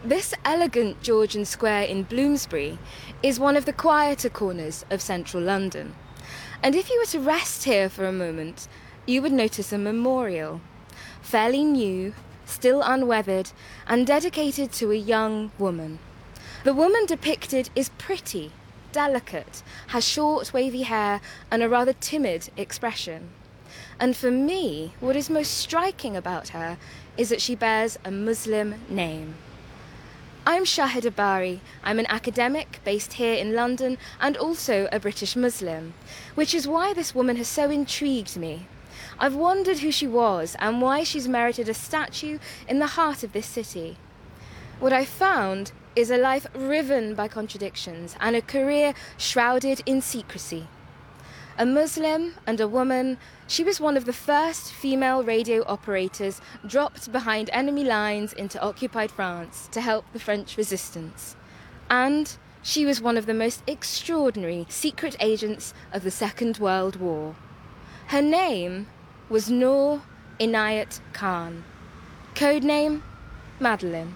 This elegant Georgian square in Bloomsbury is one of the quieter corners of central London. And if you were to rest here for a moment, you would notice a memorial. Fairly new, still unweathered, and dedicated to a young woman. The woman depicted is pretty, delicate, has short wavy hair and a rather timid expression. And for me, what is most striking about her is that she bears a Muslim name. I'm Shahida Bari. I'm an academic based here in London and also a British Muslim, which is why this woman has so intrigued me. I've wondered who she was and why she's merited a statue in the heart of this city. What I found is a life riven by contradictions and a career shrouded in secrecy. A Muslim and a woman, she was one of the first female radio operators dropped behind enemy lines into occupied France to help the French resistance. And she was one of the most extraordinary secret agents of the Second World War. Her name was Noor Inayat Khan. Codename Madeleine.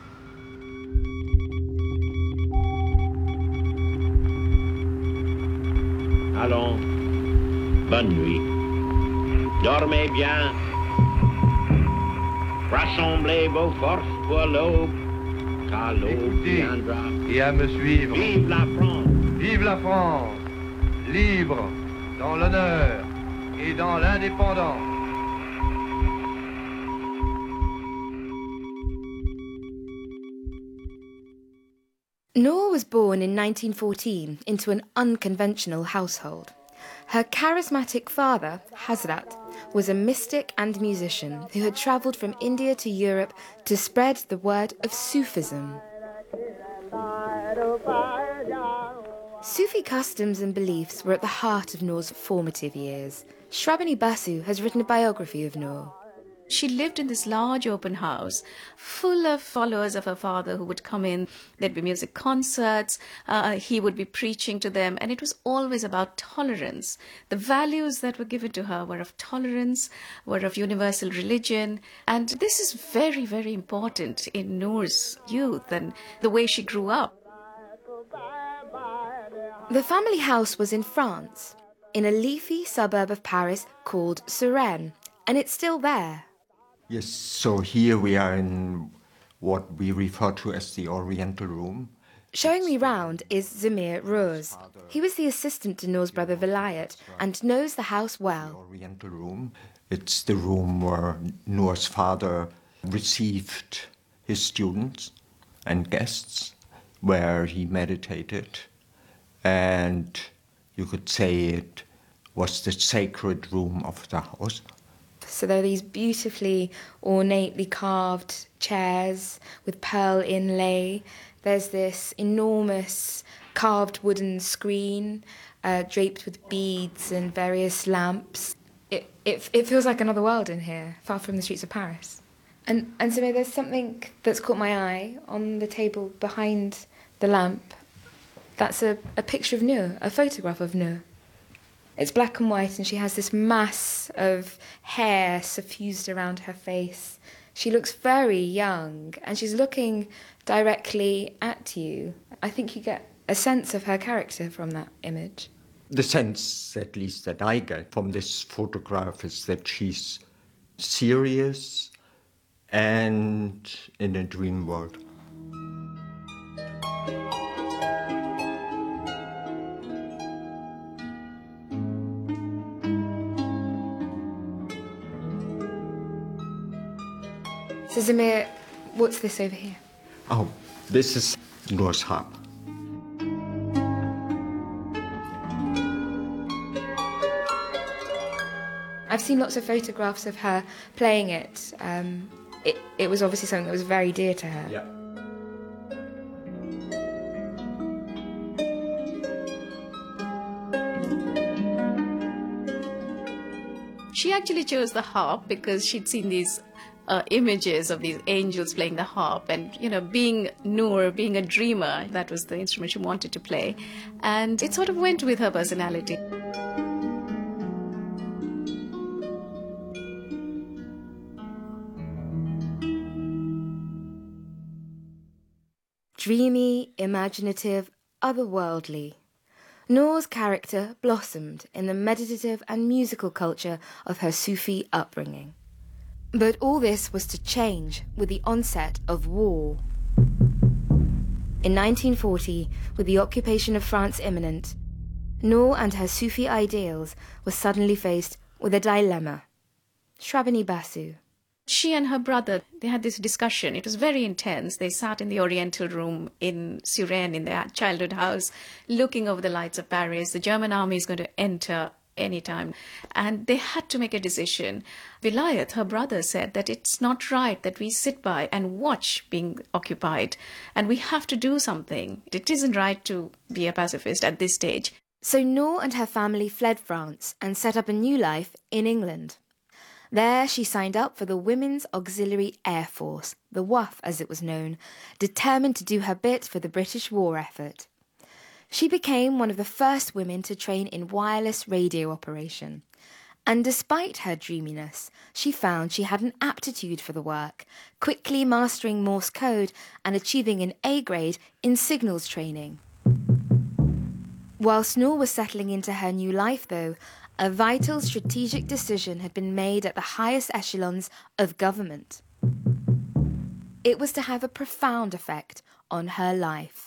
Allons, bonne nuit. Dormez bien. Rassemblez vos forces pour l'aube, car l'aube viendra. Et à me suivre. Vive la France! Vive la France, libre, dans l'honneur et dans l'indépendance. Noor was born in 1914 into an unconventional household. Her charismatic father, Hazrat, was a mystic and musician who had travelled from India to Europe to spread the word of Sufism. Sufi customs and beliefs were at the heart of Noor's formative years. Shrabani Basu has written a biography of Noor. She lived in this large open house full of followers of her father who would come in. There'd be music concerts, he would be preaching to them, and it was always about tolerance. The values that were given to her were of tolerance, were of universal religion, and this is very, very important in Noor's youth and the way she grew up. The family house was in France, in a leafy suburb of Paris called Suresnes, and it's still there. Yes, so here we are in what we refer to as the Oriental Room. Showing me round is Zamir Rose. He was the assistant to Noor's brother Vilayat and knows the house The well. Oriental Room. It's the room where Noor's father received his students and guests, where he meditated. And you could say it was the sacred room of the house. So there are these beautifully ornately carved chairs with pearl inlay. There's this enormous carved wooden screen draped with beads and various lamps. It feels like another world in here, far from the streets of Paris. And so there's something that's caught my eye on the table behind the lamp. That's a picture of Noor, a photograph of Noor. It's black and white, and she has this mass of hair suffused around her face. She looks very young, and she's looking directly at you. I think you get a sense of her character from that image. The sense, at least, that I get from this photograph is that she's serious and in a dream world. So Zamir, what's this over here? Oh, this is Noor's harp. I've seen lots of photographs of her playing it. It was obviously something that was very dear to her. Yeah. She actually chose the harp because she'd seen these images of these angels playing the harp, and being Noor, being a dreamer, that was the instrument she wanted to play, and it sort of went with her personality. Dreamy, imaginative, otherworldly, Noor's character blossomed in the meditative and musical culture of her Sufi upbringing. But all this was to change with the onset of war. In 1940, with the occupation of France imminent, Noor and her Sufi ideals were suddenly faced with a dilemma. Shrabani Basu. She and her brother, they had this discussion. It was very intense. They sat in the Oriental room in Suresnes, in their childhood house, looking over the lights of Paris. The German army is going to enter anytime. And they had to make a decision. Vilayat, her brother, said that it's not right that we sit by and watch being occupied. And we have to do something. It isn't right to be a pacifist at this stage. So Noor and her family fled France and set up a new life in England. There she signed up for the Women's Auxiliary Air Force, the WAAF as it was known, determined to do her bit for the British war effort. She became one of the first women to train in wireless radio operation. And despite her dreaminess, she found she had an aptitude for the work, quickly mastering Morse code and achieving an A grade in signals training. Whilst Noor was settling into her new life, though, a vital strategic decision had been made at the highest echelons of government. It was to have a profound effect on her life.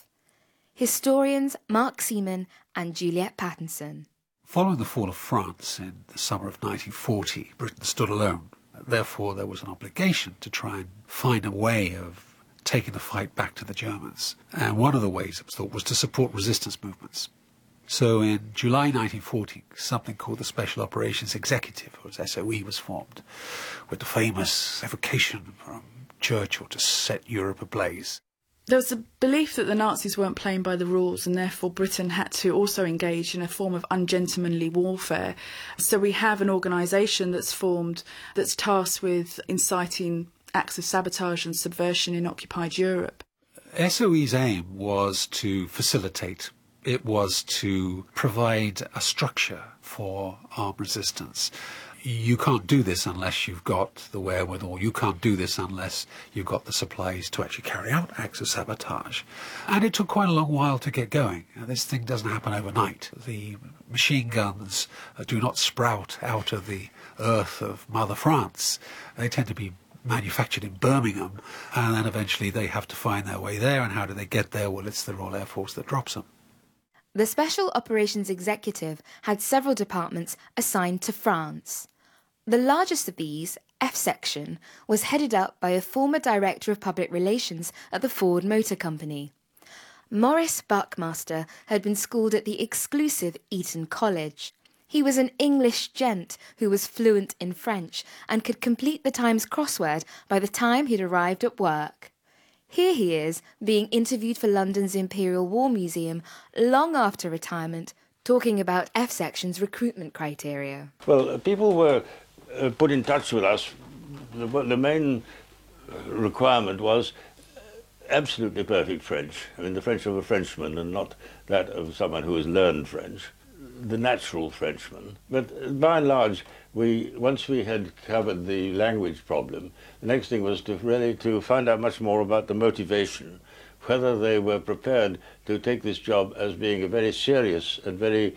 Historians Mark Seaman and Juliet Pattinson. Following the fall of France in the summer of 1940, Britain stood alone. Therefore, there was an obligation to try and find a way of taking the fight back to the Germans. And one of the ways it was thought was to support resistance movements. So in July 1940, something called the Special Operations Executive, or SOE, was formed, with the famous evocation from Churchill to set Europe ablaze. There was a belief that the Nazis weren't playing by the rules and therefore Britain had to also engage in a form of ungentlemanly warfare. So we have an organisation that's formed that's tasked with inciting acts of sabotage and subversion in occupied Europe. SOE's aim was to facilitate. It was to provide a structure for armed resistance. You can't do this unless you've got the wherewithal. You can't do this unless you've got the supplies to actually carry out acts of sabotage. And it took quite a long while to get going. This thing doesn't happen overnight. The machine guns do not sprout out of the earth of Mother France. They tend to be manufactured in Birmingham, and then eventually they have to find their way there. And how do they get there? Well, it's the Royal Air Force that drops them. The Special Operations Executive had several departments assigned to France. The largest of these, F Section, was headed up by a former Director of Public Relations at the Ford Motor Company. Maurice Buckmaster had been schooled at the exclusive Eton College. He was an English gent who was fluent in French and could complete the Times crossword by the time he'd arrived at work. Here he is, being interviewed for London's Imperial War Museum long after retirement, talking about F Section's recruitment criteria. Well, people were put in touch with us. The main requirement was absolutely perfect French. I mean, the French of a Frenchman and not that of someone who has learned French. The natural Frenchman. But by and large, once we had covered the language problem, the next thing was to find out much more about the motivation, whether they were prepared to take this job as being a very serious and very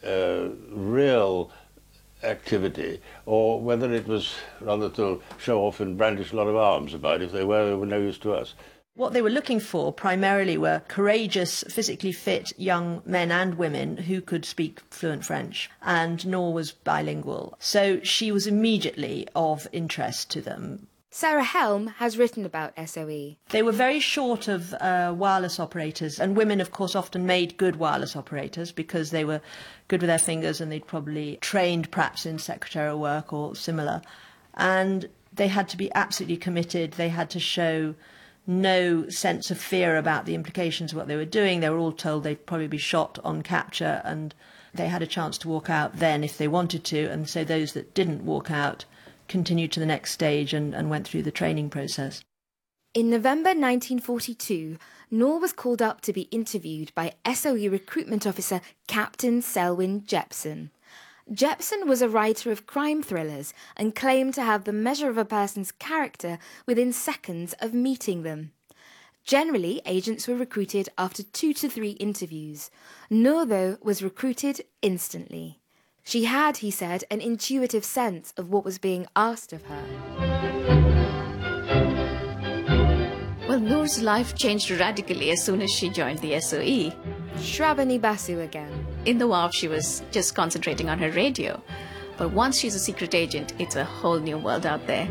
real activity, or whether it was rather to show off and brandish a lot of arms about. If they were no use to us. What they were looking for primarily were courageous, physically fit young men and women who could speak fluent French, and Noor was bilingual. So she was immediately of interest to them. Sarah Helm has written about SOE. They were very short of wireless operators, and women, of course, often made good wireless operators because they were good with their fingers and they'd probably trained perhaps in secretarial work or similar. And they had to be absolutely committed. They had to show no sense of fear about the implications of what they were doing. They were all told they'd probably be shot on capture, and they had a chance to walk out then if they wanted to. And so those that didn't walk out continued to the next stage and went through the training process. In November 1942, Noor was called up to be interviewed by SOE recruitment officer Captain Selwyn Jepson. Jepson was a writer of crime thrillers and claimed to have the measure of a person's character within seconds of meeting them. Generally, agents were recruited after 2 to 3 interviews. Noor, though, was recruited instantly. She had, he said, an intuitive sense of what was being asked of her. Well, Noor's life changed radically as soon as she joined the SOE. Shrabani Basu again. In the WAF, she was just concentrating on her radio. But once she's a secret agent, it's a whole new world out there.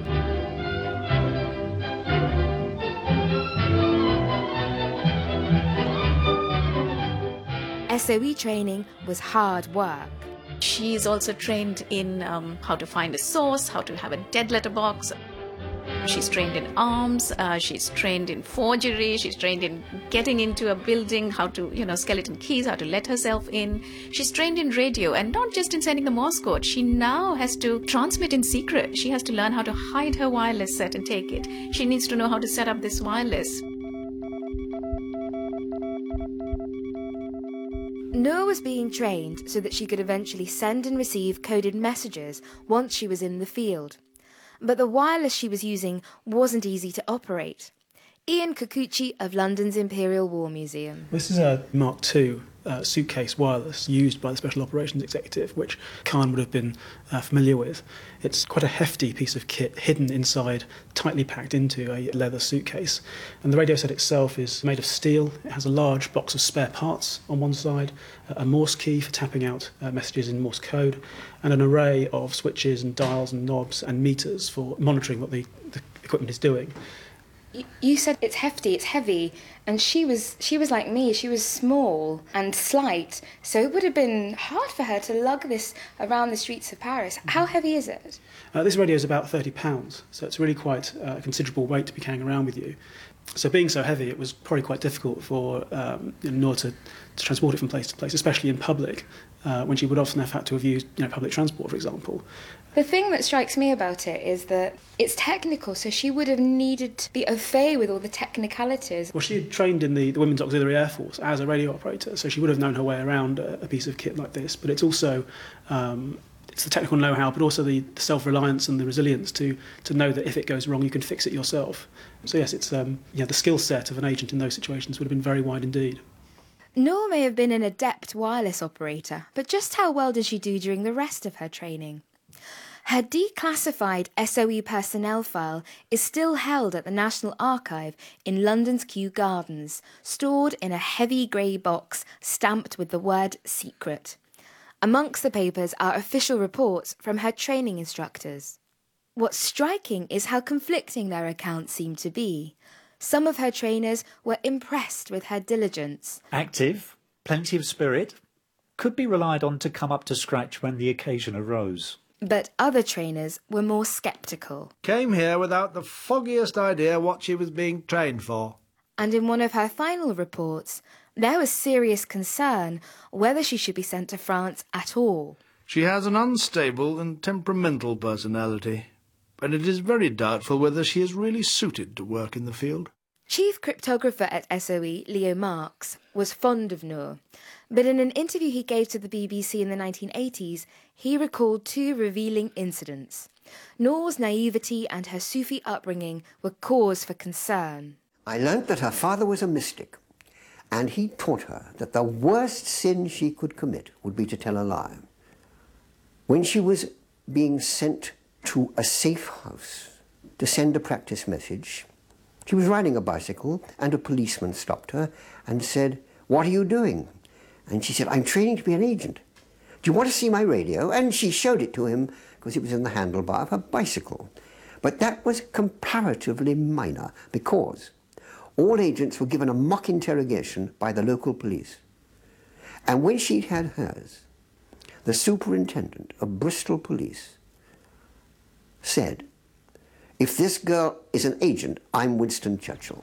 SOE training was hard work. She's also trained in how to find a source, how to have a dead letter box. She's trained in arms, she's trained in forgery, she's trained in getting into a building, how to, skeleton keys, how to let herself in. She's trained in radio, and not just in sending the Morse code. She now has to transmit in secret. She has to learn how to hide her wireless set and take it. She needs to know how to set up this wireless. Noor was being trained so that she could eventually send and receive coded messages once she was in the field. But the wireless she was using wasn't easy to operate. Ian Kikuchi of London's Imperial War Museum. This is a Mark II suitcase wireless used by the Special Operations Executive, which Khan would have been familiar with. It's quite a hefty piece of kit hidden inside, tightly packed into a leather suitcase. And the radio set itself is made of steel. It has a large box of spare parts on one side, a Morse key for tapping out messages in Morse code, and an array of switches and dials and knobs and meters for monitoring what the equipment is doing. You said it's hefty, it's heavy, and she was like me. She was small and slight, so it would have been hard for her to lug this around the streets of Paris. How heavy is it? This radio is about 30 pounds, so it's really quite a considerable weight to be carrying around with you. So being so heavy, it was probably quite difficult for Noor to transport it from place to place, especially in public, when she would often have had to have used public transport, for example. The thing that strikes me about it is that it's technical, so she would have needed to be au fait with all the technicalities. Well, she had trained in the Women's Auxiliary Air Force as a radio operator, so she would have known her way around a piece of kit like this. But it's also it's the technical know-how, but also the self-reliance and the resilience to know that if it goes wrong, you can fix it yourself. So yes, it's the skill set of an agent in those situations would have been very wide indeed. Noor may have been an adept wireless operator, but just how well did she do during the rest of her training? Her declassified SOE personnel file is still held at the National Archive in London's Kew Gardens, stored in a heavy grey box stamped with the word secret. Amongst the papers are official reports from her training instructors. What's striking is how conflicting their accounts seem to be. Some of her trainers were impressed with her diligence. Active, plenty of spirit, could be relied on to come up to scratch when the occasion arose. But other trainers were more sceptical. Came here without the foggiest idea what she was being trained for. And in one of her final reports, there was serious concern whether she should be sent to France at all. She has an unstable and temperamental personality, and it is very doubtful whether she is really suited to work in the field. Chief cryptographer at SOE, Leo Marks, was fond of Noor, but in an interview he gave to the BBC in the 1980s, he recalled 2 revealing incidents. Noor's naivety and her Sufi upbringing were cause for concern. I learnt that her father was a mystic, and he taught her that the worst sin she could commit would be to tell a lie. When she was being sent to a safe house to send a practice message, she was riding a bicycle and a policeman stopped her and said, "What are you doing?" And she said, "I'm training to be an agent. Do you want to see my radio?" And she showed it to him because it was in the handlebar of her bicycle. But that was comparatively minor because all agents were given a mock interrogation by the local police. And when she'd had hers, the superintendent of Bristol Police said, "If this girl is an agent, I'm Winston Churchill."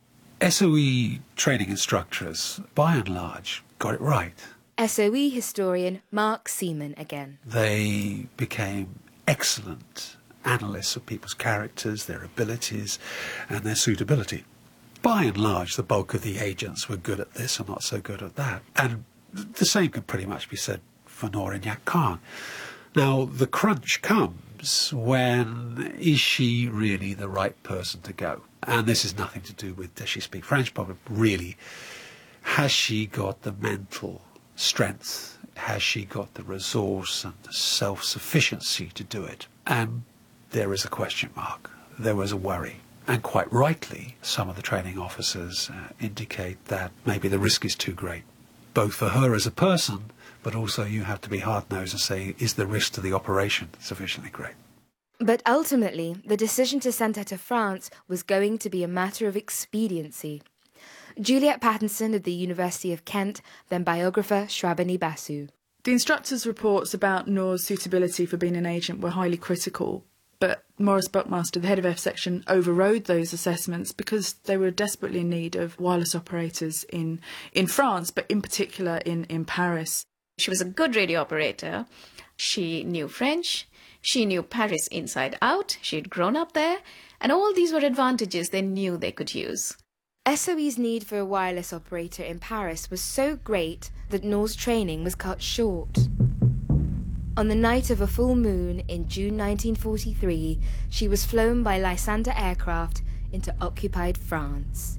SOE training instructors, by and large, got it right. SOE historian Mark Seaman again. They became excellent analysts of people's characters, their abilities, and their suitability. By and large, the bulk of the agents were good at this and not so good at that. And the same can pretty much be said for Noor Inayat Khan. Now, the crunch comes times when is she really the right person to go? And this is nothing to do with does she speak French, but really, has she got the mental strength? Has she got the resource and the self-sufficiency to do it? And there is a question mark. There was a worry. And quite rightly, some of the training officers indicate that maybe the risk is too great, both for her as a person, but also you have to be hard-nosed and say, is the risk to the operation sufficiently great? But ultimately, the decision to send her to France was going to be a matter of expediency. Juliet Pattinson of the University of Kent, then biographer Shrabani Basu. The instructor's reports about Noor's suitability for being an agent were highly critical, but Maurice Buckmaster, the head of F section, overrode those assessments because they were desperately in need of wireless operators in France, but in particular in Paris. She was a good radio operator. She knew French. She knew Paris inside out. She had grown up there. And all these were advantages they knew they could use. SOE's need for a wireless operator in Paris was so great that Noor's training was cut short. On the night of a full moon in June 1943, she was flown by Lysander aircraft into occupied France.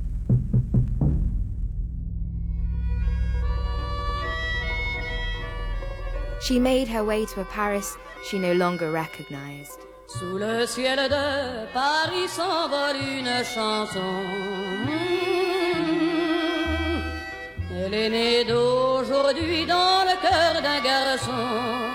She made her way to a Paris she no longer recognized. Sous le ciel de Paris s'envole une chanson. Elle est née d'aujourd'hui dans le cœur d'un garçon.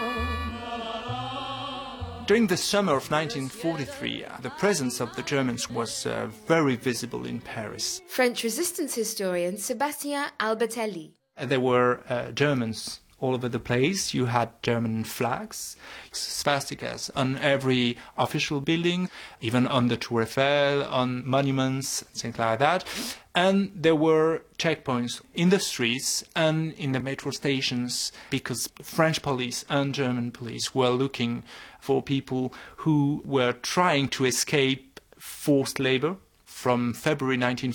During the summer of 1943, the presence of the Germans was very visible in Paris. French resistance historian Sébastien Albatelli. There were Germans all over the place. You had German flags, swastikas on every official building, even on the Tour Eiffel, on monuments, things like that. And there were checkpoints in the streets and in the metro stations because French police and German police were looking for people who were trying to escape forced labor. From February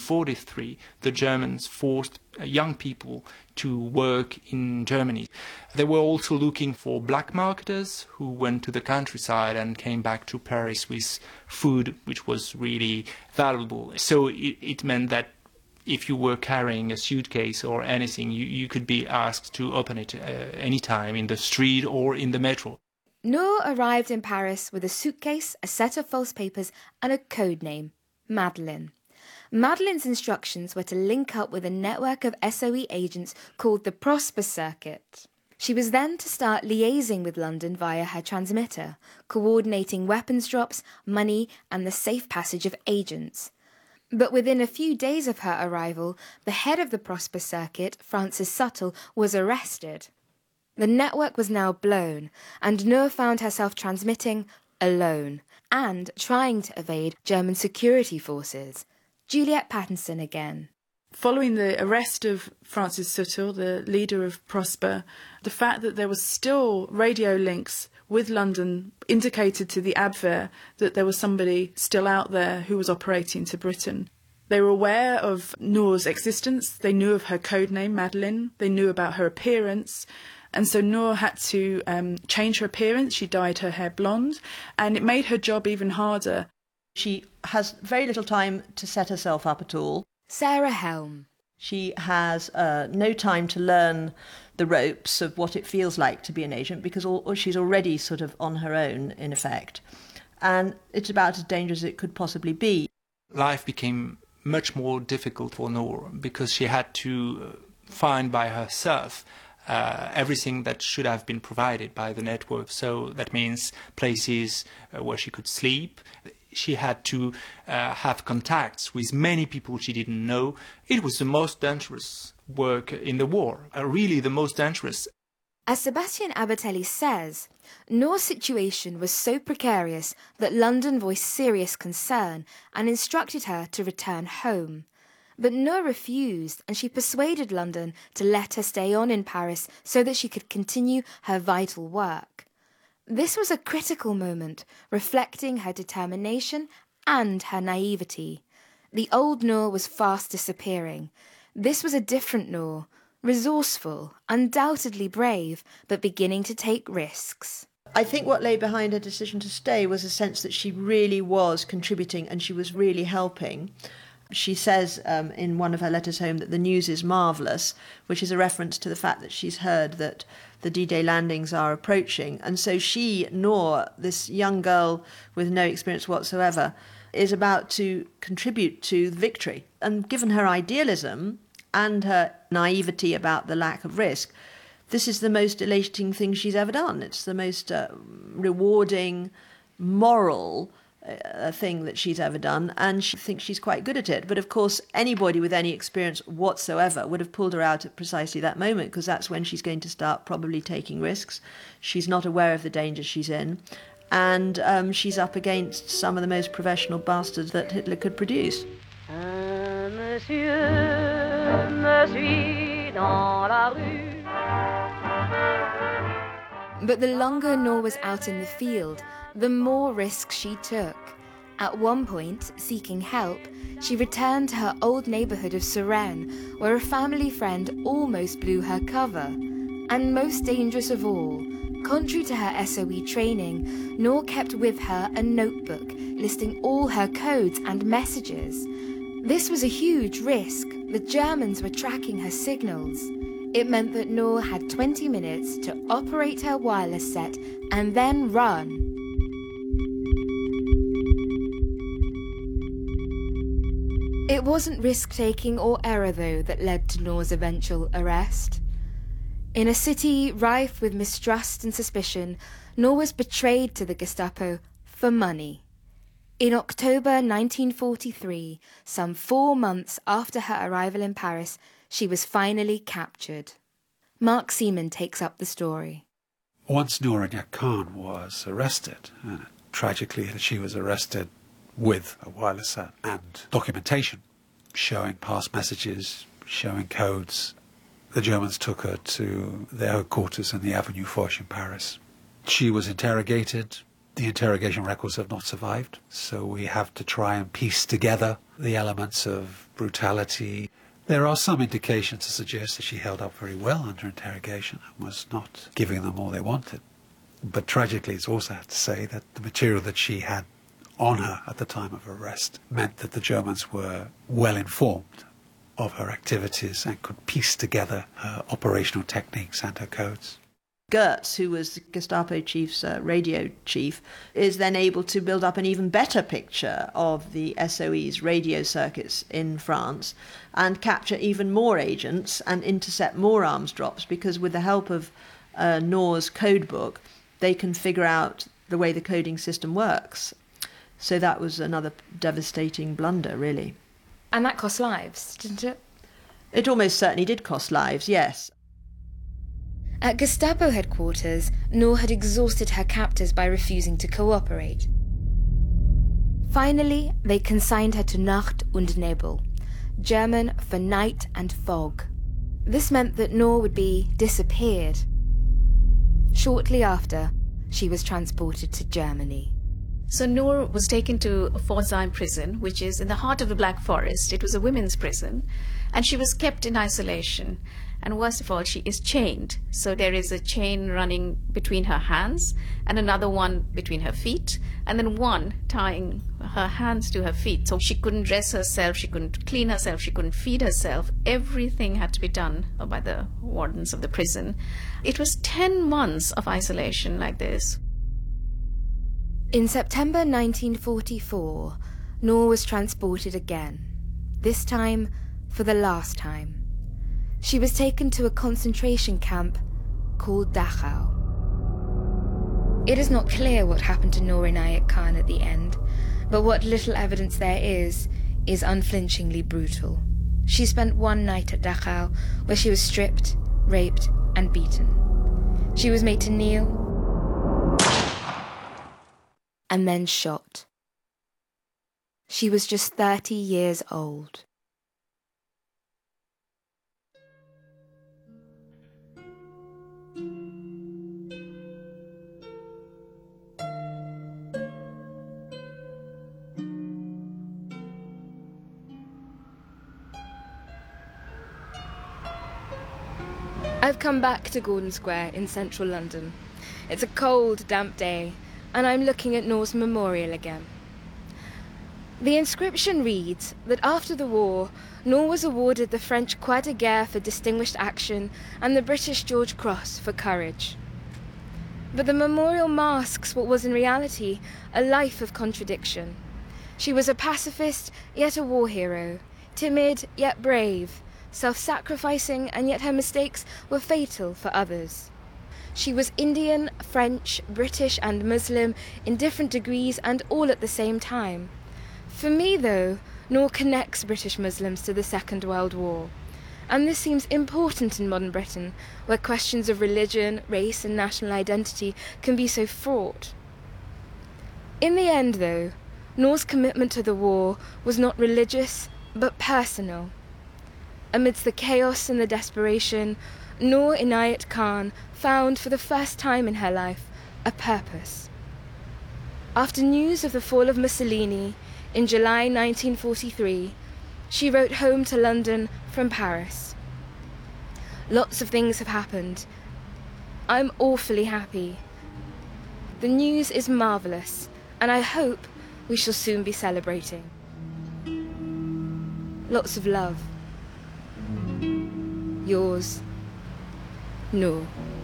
1943, the Germans forced young people to work in Germany. They were also looking for black marketers who went to the countryside and came back to Paris with food which was really valuable. So it meant that if you were carrying a suitcase or anything, you could be asked to open it anytime in the street or in the metro. Noor arrived in Paris with a suitcase, a set of false papers and a code name. Madeleine. Madeleine's instructions were to link up with a network of SOE agents called the Prosper Circuit. She was then to start liaising with London via her transmitter, coordinating weapons drops, money and the safe passage of agents. But within a few days of her arrival, the head of the Prosper Circuit, Francis Suttle, was arrested. The network was now blown, and Noor found herself transmitting alone and trying to evade German security forces. Juliet Pattinson again. Following the arrest of Francis Suttle, the leader of Prosper, the fact that there was still radio links with London indicated to the Abwehr that there was somebody still out there who was operating to Britain. They were aware of Noor's existence. They knew of her codename, Madeleine. They knew about her appearance. And so Noor had to change her appearance. She dyed her hair blonde, and it made her job even harder. She has very little time to set herself up at all. Sarah Helm. She has no time to learn the ropes of what it feels like to be an agent because she's already sort of on her own, in effect. And it's about as dangerous as it could possibly be. Life became much more difficult for Noor because she had to find by herself everything that should have been provided by the network. So that means places where she could sleep. She had to have contacts with many people she didn't know. It was the most dangerous work in the war, really the most dangerous. As Sebastian Abatelli says, Noor's situation was so precarious that London voiced serious concern and instructed her to return home. But Noor refused, and she persuaded London to let her stay on in Paris so that she could continue her vital work. This was a critical moment, reflecting her determination and her naivety. The old Noor was fast disappearing. This was a different Noor, resourceful, undoubtedly brave, but beginning to take risks. I think what lay behind her decision to stay was a sense that she really was contributing and she was really helping. She says in one of her letters home that the news is marvellous, which is a reference to the fact that she's heard that the D-Day landings are approaching. And so she, Noor, this young girl with no experience whatsoever, is about to contribute to victory. And given her idealism and her naivety about the lack of risk, this is the most elating thing she's ever done. It's the most rewarding, moral thing that she's ever done, and she thinks she's quite good at it. But of course, anybody with any experience whatsoever would have pulled her out at precisely that moment, because that's when she's going to start probably taking risks. She's not aware of the danger she's in, and she's up against some of the most professional bastards that Hitler could produce. Monsieur me suit dans la rue. But the longer Noor was out in the field, the more risks she took. At one point, seeking help, she returned to her old neighbourhood of Suresnes, where a family friend almost blew her cover. And most dangerous of all, contrary to her SOE training, Noor kept with her a notebook listing all her codes and messages. This was a huge risk. The Germans were tracking her signals. It meant that Noor had 20 minutes to operate her wireless set and then run. It wasn't risk-taking or error, though, that led to Noor's eventual arrest. In a city rife with mistrust and suspicion, Noor was betrayed to the Gestapo for money. In October 1943, some 4 months after her arrival in Paris, she was finally captured. Mark Seaman takes up the story. Once Noor Inayat Khan was arrested, and tragically she was arrested with a wireless set and documentation showing past messages, showing codes. The Germans took her to their headquarters in the Avenue Foch in Paris. She was interrogated. The interrogation records have not survived, so we have to try and piece together the elements of brutality. There are some indications to suggest that she held up very well under interrogation and was not giving them all they wanted. But tragically, it's also had to say that the material that she had on her at the time of arrest meant that the Germans were well informed of her activities and could piece together her operational techniques and her codes. Goertz, who was the Gestapo chief's radio chief, is then able to build up an even better picture of the SOE's radio circuits in France and capture even more agents and intercept more arms drops, because with the help of Noor's code book, they can figure out the way the coding system works. So that was another devastating blunder, really. And that cost lives, didn't it? It almost certainly did cost lives, yes. At Gestapo headquarters, Noor had exhausted her captors by refusing to cooperate. Finally, they consigned her to Nacht und Nebel, German for night and fog. This meant that Noor would be disappeared. Shortly after, she was transported to Germany. So Noor was taken to Pforzheim prison, which is in the heart of the Black Forest. It was a women's prison, and she was kept in isolation. And worst of all, she is chained. So there is a chain running between her hands and another one between her feet, and then one tying her hands to her feet. So she couldn't dress herself, she couldn't clean herself, she couldn't feed herself. Everything had to be done by the wardens of the prison. It was 10 months of isolation like this. In September 1944, Noor was transported again, this time for the last time. She was taken to a concentration camp called Dachau. It is not clear what happened to Noor Inayat Khan at the end, but what little evidence there is unflinchingly brutal. She spent one night at Dachau, where she was stripped, raped, and beaten. She was made to kneel and then shot. She was just 30 years old. I've come back to Gordon Square in central London. It's a cold, damp day, and I'm looking at Noor's memorial again. The inscription reads that after the war, Noor was awarded the French Croix de Guerre for distinguished action and the British George Cross for courage. But the memorial masks what was in reality a life of contradiction. She was a pacifist, yet a war hero, timid, yet brave, self-sacrificing, and yet her mistakes were fatal for others. She was Indian, French, British, and Muslim in different degrees and all at the same time. For me, though, Noor connects British Muslims to the Second World War. And this seems important in modern Britain, where questions of religion, race, and national identity can be so fraught. In the end, though, Noor's commitment to the war was not religious, but personal. Amidst the chaos and the desperation, Noor Inayat Khan found for the first time in her life a purpose. After news of the fall of Mussolini in July 1943, she wrote home to London from Paris. Lots of things have happened. I'm awfully happy. The news is marvellous, and I hope we shall soon be celebrating. Lots of love. Yours, Noor.